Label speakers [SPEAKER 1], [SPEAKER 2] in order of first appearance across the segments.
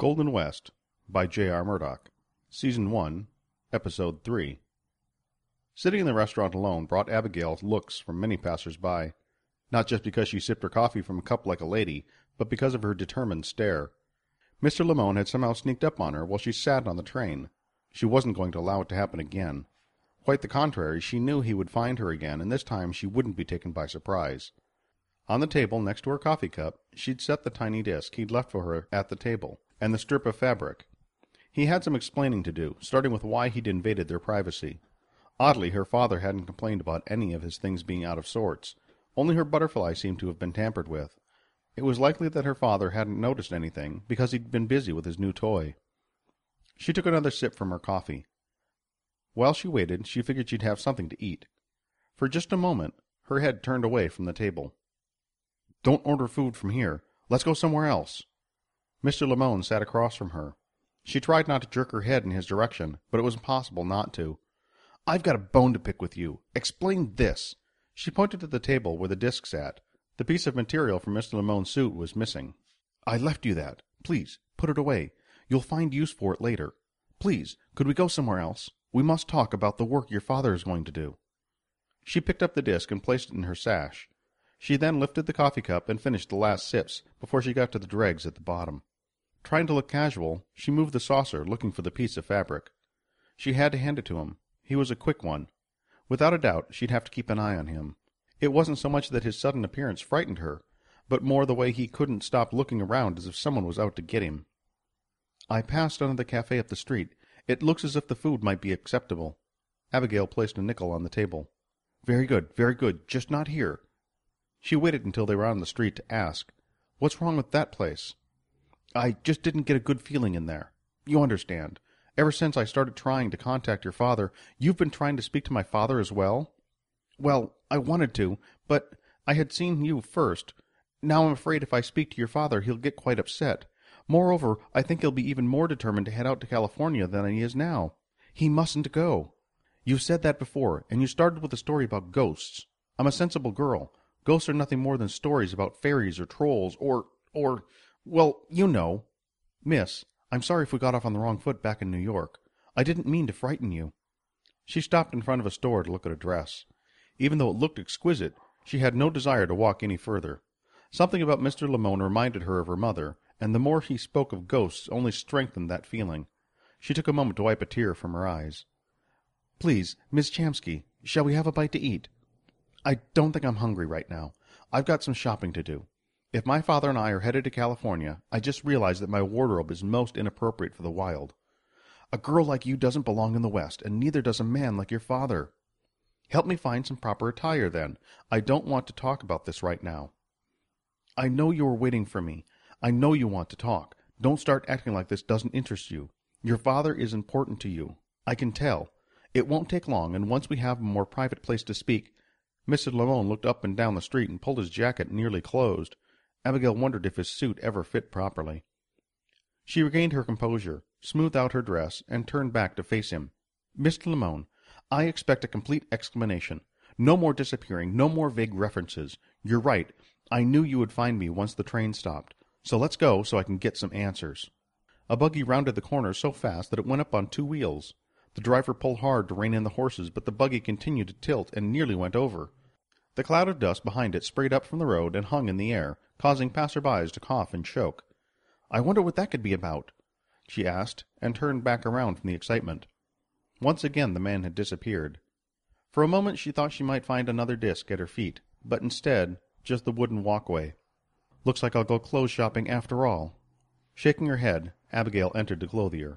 [SPEAKER 1] Golden West by J.R. Murdoch. Season 1, Episode 3. Sitting in the restaurant alone brought Abigail looks from many passers-by, not just because she sipped her coffee from a cup like a lady, but because of her determined stare. Mr. Lamone had somehow sneaked up on her while she sat on the train. She wasn't going to allow it to happen again. Quite the contrary, she knew he would find her again, and this time she wouldn't be taken by surprise. On the table next to her coffee cup, she'd set the tiny disk he'd left for her at the table, and the strip of fabric. He had some explaining to do, starting with why he'd invaded their privacy. Oddly, her father hadn't complained about any of his things being out of sorts. Only her butterfly seemed to have been tampered with. It was likely that her father hadn't noticed anything, because he'd been busy with his new toy. She took another sip from her coffee. While she waited, she figured she'd have something to eat. For just a moment, her head turned away from the table. "Don't order food from here. Let's go somewhere else." Mr. Lamone sat across from her. She tried not to jerk her head in his direction, but it was impossible not to. "I've got a bone to pick with you. Explain this." She pointed to the table where the disc sat. The piece of material from Mr. Lamone's suit was missing. "I left you that. Please, put it away. You'll find use for it later. Please, could we go somewhere else? We must talk about the work your father is going to do." She picked up the disc and placed it in her sash. She then lifted the coffee cup and finished the last sips before she got to the dregs at the bottom. Trying to look casual, she moved the saucer, looking for the piece of fabric. She had to hand it to him. He was a quick one. Without a doubt, she'd have to keep an eye on him. It wasn't so much that his sudden appearance frightened her, but more the way he couldn't stop looking around as if someone was out to get him. "I passed under the cafe up the street. It looks as if the food might be acceptable." Abigail placed a nickel on the table. Very good. Just not here." She waited until they were on the street to ask, "What's wrong with that place?" "I just didn't get a good feeling in there. You understand. Ever since I started trying to contact your father." "You've been trying to speak to my father as well?" "Well, I wanted to, but I had seen you first. Now I'm afraid if I speak to your father he'll get quite upset. Moreover, I think he'll be even more determined to head out to California than he is now. He mustn't go. You've said that before, and you started with a story about ghosts. I'm a sensible girl. Ghosts are nothing more than stories about fairies or trolls or, well, you know." "Miss, I'm sorry if we got off on the wrong foot back in New York. I didn't mean to frighten you." She stopped in front of a store to look at a dress. Even though it looked exquisite, she had no desire to walk any further. Something about Mr. Lamone reminded her of her mother, and the more he spoke of ghosts only strengthened that feeling. She took a moment to wipe a tear from her eyes. "Please, Miss Chamsky, shall we have a bite to eat?" "I don't think I'm hungry right now. I've got some shopping to do. If my father and I are headed to California, I just realized that my wardrobe is most inappropriate for the wild." "A girl like you doesn't belong in the West, and neither does a man like your father." "Help me find some proper attire, then. I don't want to talk about this right now." "I know you are waiting for me. I know you want to talk. Don't start acting like this doesn't interest you. Your father is important to you. I can tell. It won't take long, and once we have a more private place to speak—" Mr. Lamone looked up and down the street and pulled his jacket nearly closed. Abigail wondered if his suit ever fit properly. She regained her composure, smoothed out her dress, and turned back to face him. "Mr. Lamone, I expect a complete explanation. No more disappearing, no more vague references. You're right. I knew you would find me once the train stopped. So let's go so I can get some answers." A buggy rounded the corner so fast that it went up on 2 wheels. The driver pulled hard to rein in the horses, but the buggy continued to tilt and nearly went over. The cloud of dust behind it sprayed up from the road and hung in the air, causing passer-by to cough and choke. "I wonder what that could be about?" she asked, and turned back around from the excitement. Once again the man had disappeared. For a moment she thought she might find another disc at her feet, but instead, just the wooden walkway. "Looks like I'll go clothes shopping after all." Shaking her head, Abigail entered the clothier.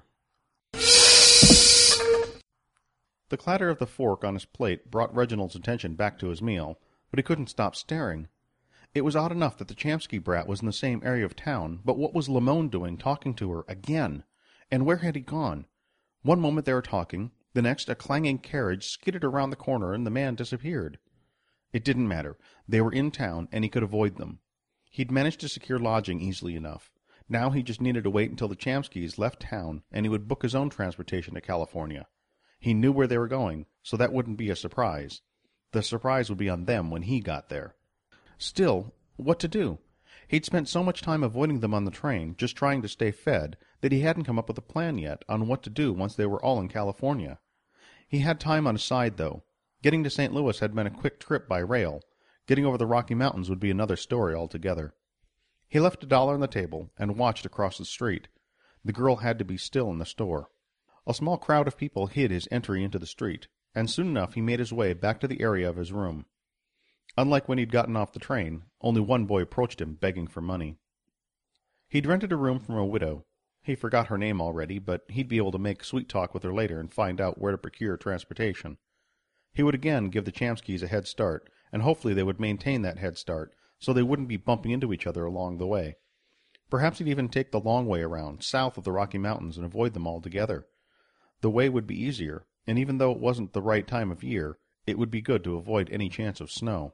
[SPEAKER 1] The clatter of the fork on his plate brought Reginald's attention back to his meal, but he couldn't stop staring. It was odd enough that the Chamsky brat was in the same area of town, but what was Lamone doing talking to her again? And where had he gone? One moment they were talking, the next a clanging carriage skidded around the corner and the man disappeared. It didn't matter. They were in town, and he could avoid them. He'd managed to secure lodging easily enough. Now he just needed to wait until the Chamskys left town, and he would book his own transportation to California. He knew where they were going, so that wouldn't be a surprise. The surprise would be on them when he got there. Still, what to do? He'd spent so much time avoiding them on the train, just trying to stay fed, that he hadn't come up with a plan yet on what to do once they were all in California. He had time on his side, though. Getting to St. Louis had been a quick trip by rail. Getting over the Rocky Mountains would be another story altogether. He left $1 on the table and watched across the street. The girl had to be still in the store. A small crowd of people hid his entry into the street, and soon enough he made his way back to the area of his room. Unlike when he'd gotten off the train, only one boy approached him begging for money. He'd rented a room from a widow. He forgot her name already, but he'd be able to make sweet talk with her later and find out where to procure transportation. He would again give the Chamskys a head start, and hopefully they would maintain that head start, so they wouldn't be bumping into each other along the way. Perhaps he'd even take the long way around, south of the Rocky Mountains, and avoid them altogether. The way would be easier, and even though it wasn't the right time of year, it would be good to avoid any chance of snow.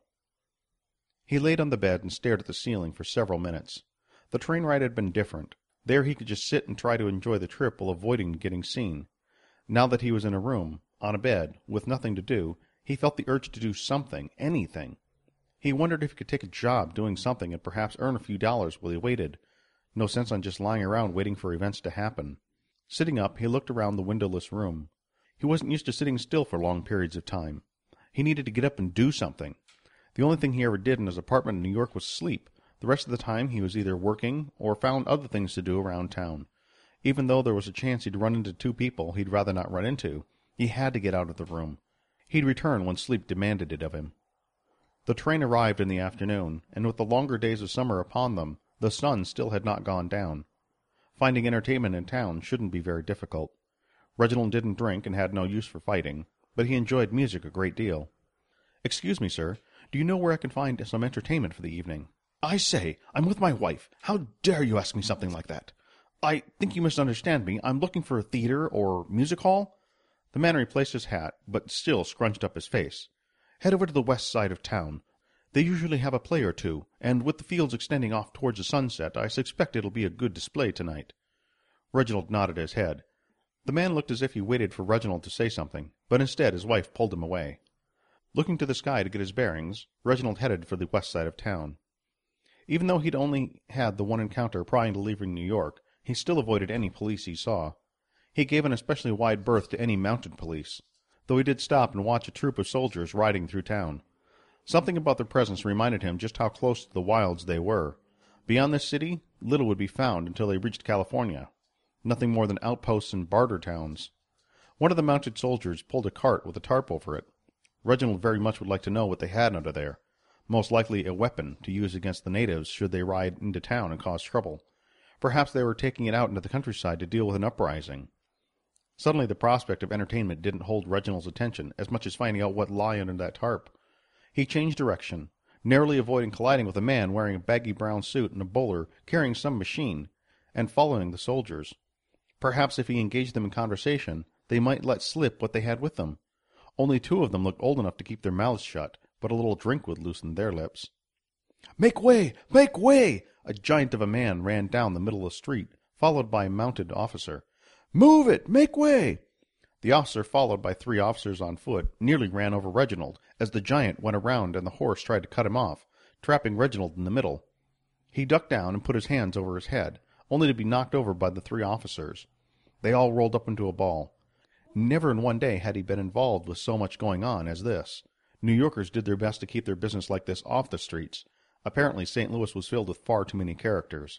[SPEAKER 1] He laid on the bed and stared at the ceiling for several minutes. The train ride had been different. There he could just sit and try to enjoy the trip while avoiding getting seen. Now that he was in a room, on a bed, with nothing to do, he felt the urge to do something, anything. He wondered if he could take a job doing something and perhaps earn a few dollars while he waited. No sense on just lying around waiting for events to happen. Sitting up, he looked around the windowless room. He wasn't used to sitting still for long periods of time. He needed to get up and do something. The only thing he ever did in his apartment in New York was sleep. The rest of the time he was either working or found other things to do around town. Even though there was a chance he'd run into two people he'd rather not run into, he had to get out of the room. He'd return when sleep demanded it of him. The train arrived in the afternoon, and with the longer days of summer upon them, the sun still had not gone down. Finding entertainment in town shouldn't be very difficult. Reginald didn't drink and had no use for fighting, but he enjoyed music a great deal. "Excuse me, sir. Do you know where I can find some entertainment for the evening?" "I say, I'm with my wife. How dare you ask me something like that? I think you misunderstand me. I'm looking for a theater or music hall." The man replaced his hat, but still scrunched up his face. "Head over to the west side of town. They usually have a play or two, and with the fields extending off towards the sunset, I suspect it'll be a good display tonight." Reginald nodded his head. The man looked as if he waited for Reginald to say something, but instead his wife pulled him away. Looking to the sky to get his bearings, Reginald headed for the west side of town. Even though he'd only had the one encounter prior to leaving New York, he still avoided any police he saw. He gave an especially wide berth to any mounted police, though he did stop and watch a troop of soldiers riding through town. Something about their presence reminded him just how close to the wilds they were. Beyond this city, little would be found until they reached California. Nothing more than outposts and barter towns. One of the mounted soldiers pulled a cart with a tarp over it. Reginald very much would like to know what they had under there. Most likely a weapon to use against the natives should they ride into town and cause trouble. Perhaps they were taking it out into the countryside to deal with an uprising. Suddenly the prospect of entertainment didn't hold Reginald's attention as much as finding out what lay under that tarp. He changed direction, narrowly avoiding colliding with a man wearing a baggy brown suit and a bowler carrying some machine, and following the soldiers. Perhaps if he engaged them in conversation, they might let slip what they had with them. Only two of them looked old enough to keep their mouths shut, but a little drink would loosen their lips. "Make way! Make way!" A giant of a man ran down the middle of the street, followed by a mounted officer. "Move it! Make way!" The officer, followed by 3 officers on foot, nearly ran over Reginald as the giant went around and the horse tried to cut him off, trapping Reginald in the middle. He ducked down and put his hands over his head, only to be knocked over by the 3 officers. They all rolled up into a ball. Never in one day had he been involved with so much going on as this. New Yorkers did their best to keep their business like this off the streets. Apparently St. Louis was filled with far too many characters.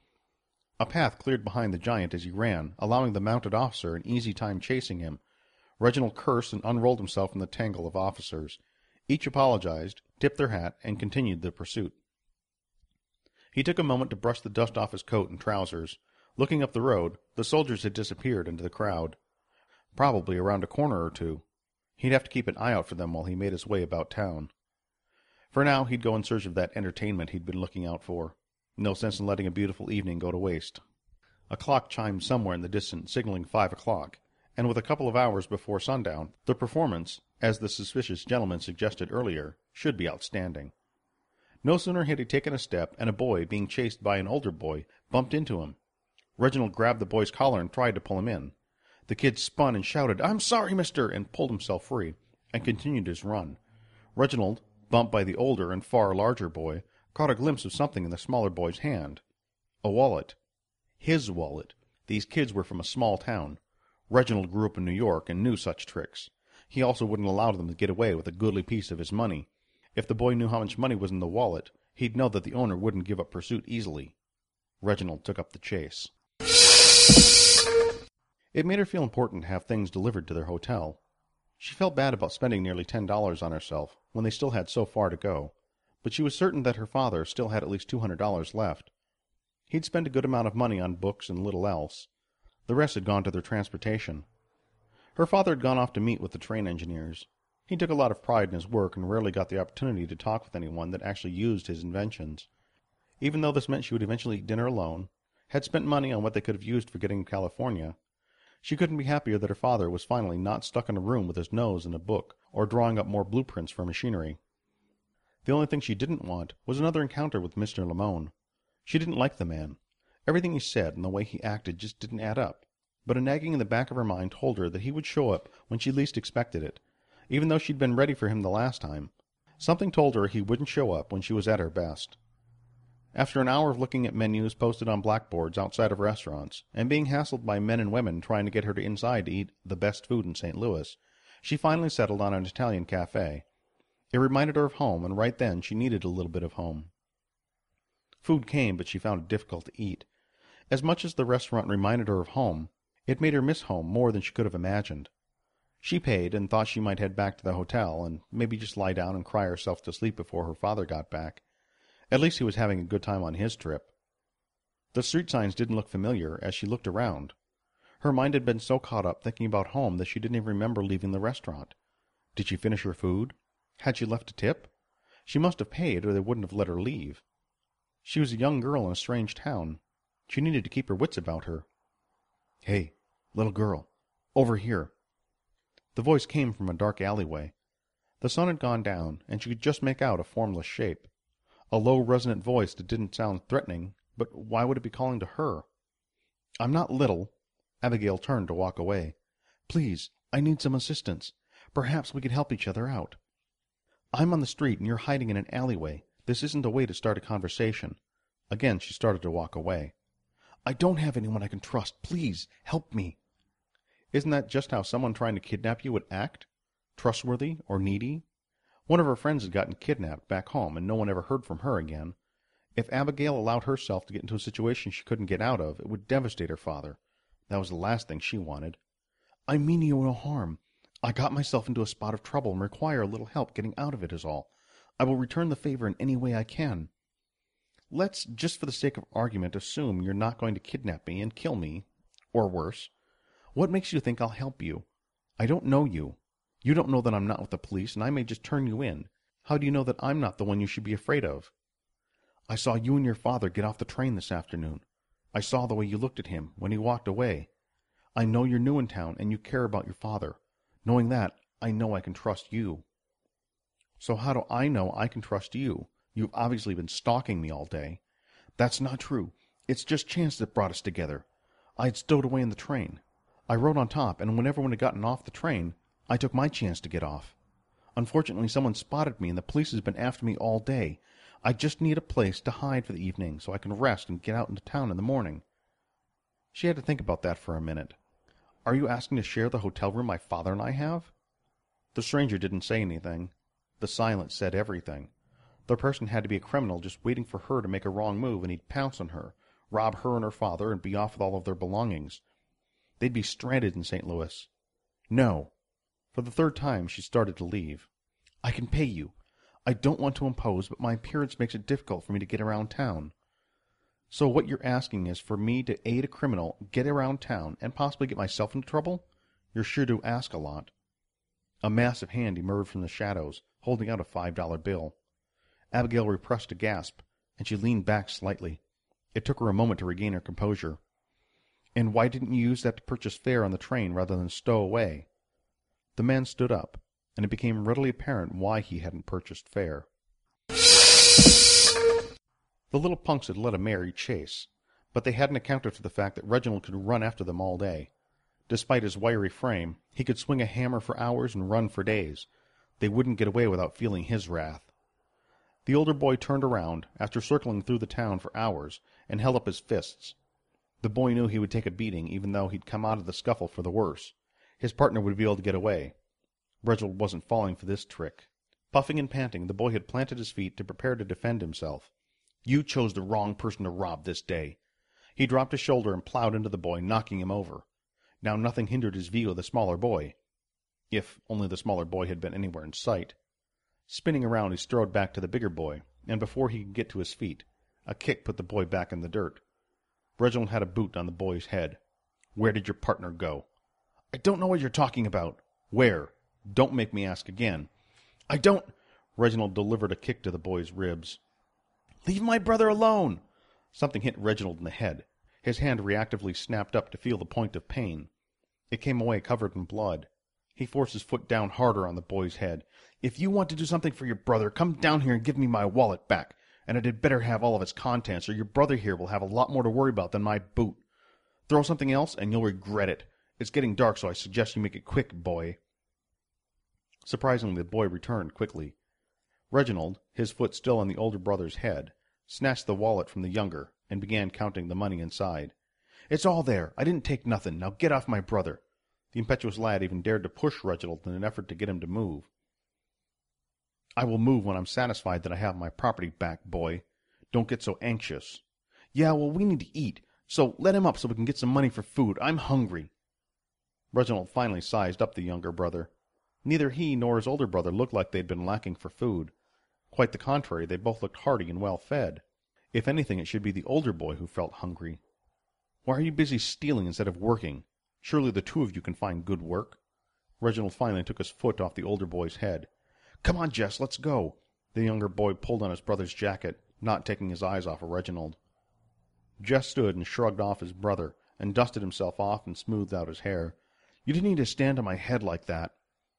[SPEAKER 1] A path cleared behind the giant as he ran, allowing the mounted officer an easy time chasing him. Reginald cursed and unrolled himself from the tangle of officers. Each apologized, tipped their hat, and continued the pursuit. He took a moment to brush the dust off his coat and trousers. Looking up the road, the soldiers had disappeared into the crowd. Probably around a corner or two. He'd have to keep an eye out for them while he made his way about town. For now, he'd go in search of that entertainment he'd been looking out for. No sense in letting a beautiful evening go to waste. A clock chimed somewhere in the distance, signaling 5 o'clock, and with a couple of hours before sundown, the performance, as the suspicious gentleman suggested earlier, should be outstanding. No sooner had he taken a step, and a boy, being chased by an older boy, bumped into him. Reginald grabbed the boy's collar and tried to pull him in. The kid spun and shouted, "I'm sorry, mister," and pulled himself free, and continued his run. Reginald, bumped by the older and far larger boy, caught a glimpse of something in the smaller boy's hand. A wallet. His wallet. These kids were from a small town. Reginald grew up in New York and knew such tricks. He also wouldn't allow them to get away with a goodly piece of his money. If the boy knew how much money was in the wallet, he'd know that the owner wouldn't give up pursuit easily. Reginald took up the chase. It made her feel important to have things delivered to their hotel. She felt bad about spending nearly $10 on herself when they still had so far to go, but she was certain that her father still had at least $200 left. He'd spent a good amount of money on books and little else. The rest had gone to their transportation. Her father had gone off to meet with the train engineers. He took a lot of pride in his work and rarely got the opportunity to talk with anyone that actually used his inventions. Even though this meant she would eventually eat dinner alone, had spent money on what they could have used for getting to California, she couldn't be happier that her father was finally not stuck in a room with his nose in a book or drawing up more blueprints for machinery. The only thing she didn't want was another encounter with Mr. Lamone. She didn't like the man. Everything he said and the way he acted just didn't add up. But a nagging in the back of her mind told her that he would show up when she least expected it, even though she'd been ready for him the last time. Something told her he wouldn't show up when she was at her best. After an hour of looking at menus posted on blackboards outside of restaurants, and being hassled by men and women trying to get her to inside to eat the best food in St. Louis, she finally settled on an Italian cafe. It reminded her of home, and right then she needed a little bit of home. Food came, but she found it difficult to eat. As much as the restaurant reminded her of home, it made her miss home more than she could have imagined. She paid and thought she might head back to the hotel and maybe just lie down and cry herself to sleep before her father got back. At least he was having a good time on his trip. The street signs didn't look familiar as she looked around. Her mind had been so caught up thinking about home that she didn't even remember leaving the restaurant. Did she finish her food? Had she left a tip? She must have paid, or they wouldn't have let her leave. She was a young girl in a strange town. She needed to keep her wits about her. "Hey, little girl, over here." The voice came from a dark alleyway. The sun had gone down, and she could just make out a formless shape. A low, resonant voice that didn't sound threatening, but why would it be calling to her? "I'm not little." Abigail turned to walk away. "Please, I need some assistance. Perhaps we could help each other out." "I'm on the street and you're hiding in an alleyway. This isn't a way to start a conversation." Again she started to walk away. "I don't have anyone I can trust. Please, help me." Isn't that just how someone trying to kidnap you would act? Trustworthy or needy? One of her friends had gotten kidnapped back home, and no one ever heard from her again. If Abigail allowed herself to get into a situation she couldn't get out of, it would devastate her father. That was the last thing she wanted. "I mean you no harm. I got myself into a spot of trouble and require a little help getting out of it is all. I will return the favor in any way I can." "Let's, just for the sake of argument, assume you're not going to kidnap me and kill me, or worse. What makes you think I'll help you? I don't know you. You don't know that I'm not with the police, and I may just turn you in. How do you know that I'm not the one you should be afraid of?" "I saw you and your father get off the train this afternoon. I saw the way you looked at him when he walked away. I know you're new in town, and you care about your father. Knowing that, I know I can trust you." "So how do I know I can trust you? You've obviously been stalking me all day." "That's not true. It's just chance that brought us together. I had stowed away in the train. I rode on top, and when everyone had gotten off the train, I took my chance to get off. Unfortunately, someone spotted me, and the police has been after me all day. I just need a place to hide for the evening so I can rest and get out into town in the morning." She had to think about that for a minute. "Are you asking to share the hotel room my father and I have?" The stranger didn't say anything. The silence said everything. The person had to be a criminal just waiting for her to make a wrong move, and he'd pounce on her, rob her and her father, and be off with all of their belongings. They'd be stranded in St. Louis. No. For the third time she started to leave. "I can pay you. I don't want to impose, but my appearance makes it difficult for me to get around town." "So what you're asking is for me to aid a criminal, get around town, and possibly get myself into trouble? You're sure to ask a lot." A massive hand emerged from the shadows, holding out a $5 bill. Abigail repressed a gasp, and she leaned back slightly. It took her a moment to regain her composure. "And why didn't you use that to purchase fare on the train rather than stow away?" The man stood up, and it became readily apparent why he hadn't purchased fare. The little punks had led a merry chase, but they hadn't accounted for the fact that Reginald could run after them all day. Despite his wiry frame, he could swing a hammer for hours and run for days. They wouldn't get away without feeling his wrath. The older boy turned around, after circling through the town for hours, and held up his fists. The boy knew he would take a beating, even though he'd come out of the scuffle for the worse. His partner would be able to get away. Reginald wasn't falling for this trick. Puffing and panting, the boy had planted his feet to prepare to defend himself. "You chose the wrong person to rob this day." He dropped his shoulder and plowed into the boy, knocking him over. Now nothing hindered his view of the smaller boy. If only the smaller boy had been anywhere in sight. Spinning around, he strode back to the bigger boy, and before he could get to his feet, a kick put the boy back in the dirt. Reginald had a boot on the boy's head. "Where did your partner go?" "I don't know what you're talking about." "Where? Don't make me ask again." "I don't—" Reginald delivered a kick to the boy's ribs. "Leave my brother alone!" Something hit Reginald in the head. His hand reactively snapped up to feel the point of pain. It came away covered in blood. He forced his foot down harder on the boy's head. "If you want to do something for your brother, come down here and give me my wallet back. And it had better have all of its contents, or your brother here will have a lot more to worry about than my boot. Throw something else, and you'll regret it. It's getting dark, so I suggest you make it quick, boy." Surprisingly, the boy returned quickly. Reginald, his foot still on the older brother's head, snatched the wallet from the younger and began counting the money inside. "It's all there. I didn't take nothing. Now get off my brother." The impetuous lad even dared to push Reginald in an effort to get him to move. "I will move when I'm satisfied that I have my property back, boy. Don't get so anxious." "Yeah, well, we need to eat, so let him up so we can get some money for food. I'm hungry." Reginald finally sized up the younger brother. Neither he nor his older brother looked like they'd been lacking for food. Quite the contrary, they both looked hearty and well fed. If anything, it should be the older boy who felt hungry. "Why are you busy stealing instead of working? Surely the two of you can find good work." Reginald finally took his foot off the older boy's head. "Come on, Jess, let's go." The younger boy pulled on his brother's jacket, not taking his eyes off of Reginald. Jess stood and shrugged off his brother, and dusted himself off and smoothed out his hair. "You didn't need to stand on my head like that."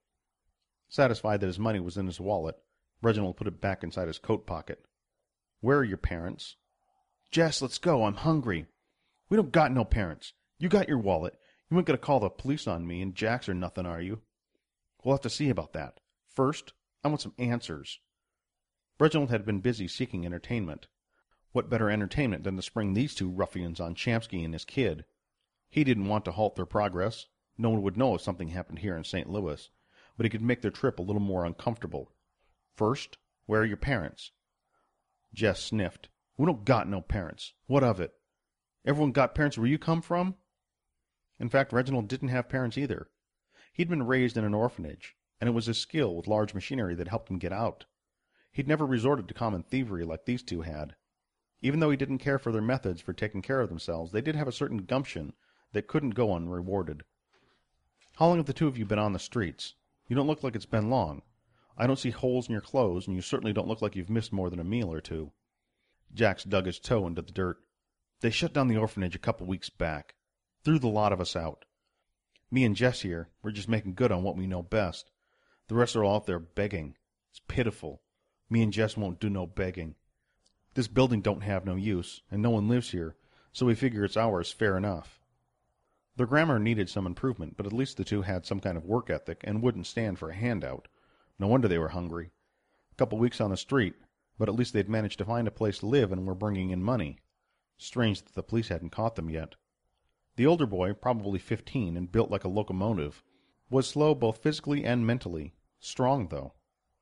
[SPEAKER 1] Satisfied that his money was in his wallet, Reginald put it back inside his coat pocket. "Where are your parents?" "Jess, let's go. I'm hungry." "We don't got no parents. You got your wallet. You ain't gonna call the police on me and Jax or nothing, are you?" "We'll have to see about that. First, I want some answers." Reginald had been busy seeking entertainment. What better entertainment than to spring these two ruffians on Champsky and his kid? He didn't want to halt their progress. No one would know if something happened here in St. Louis, but he could make their trip a little more uncomfortable. "First, where are your parents?" Jess sniffed. "We don't got no parents. What of it? Everyone got parents where you come from?" In fact, Reginald didn't have parents either. He'd been raised in an orphanage, and it was his skill with large machinery that helped him get out. He'd never resorted to common thievery like these two had. Even though he didn't care for their methods for taking care of themselves, they did have a certain gumption that couldn't go unrewarded. "How long have the two of you been on the streets? You don't look like it's been long. I don't see holes in your clothes, and you certainly don't look like you've missed more than a meal or two." Jax dug his toe into the dirt. "They shut down the orphanage a couple weeks back. Threw the lot of us out. Me and Jess here, we're just making good on what we know best. The rest are all out there begging. It's pitiful. Me and Jess won't do no begging. This building don't have no use, and no one lives here, so we figure it's ours fair enough." Their grammar needed some improvement, but at least the two had some kind of work ethic and wouldn't stand for a handout. No wonder they were hungry. A couple weeks on the street, but at least they'd managed to find a place to live and were bringing in money. Strange that the police hadn't caught them yet. The older boy, probably 15 and built like a locomotive, was slow both physically and mentally. Strong, though.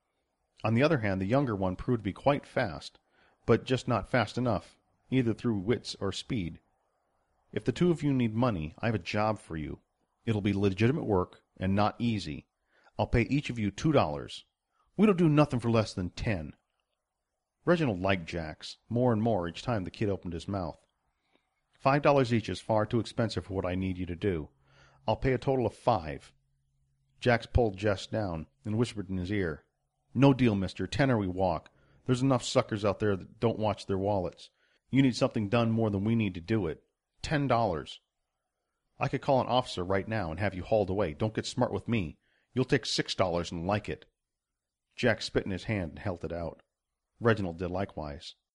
[SPEAKER 1] On the other hand, the younger one proved to be quite fast, but just not fast enough, either through wits or speed. "If the two of you need money, I have a job for you. It'll be legitimate work and not easy. I'll pay each of you $2. We don't do nothing for less than 10. Reginald liked Jax more and more each time the kid opened his mouth. $5 each is far too expensive for what I need you to do. I'll pay a total of $5. Jax pulled Jess down and whispered in his ear. "No deal, mister. 10 or we walk. There's enough suckers out there that don't watch their wallets. You need something done more than we need to do it. $10. I could call an officer right now and have you hauled away. Don't get smart with me. You'll take $6 and like it." Jack spit in his hand and held it out. Reginald did likewise.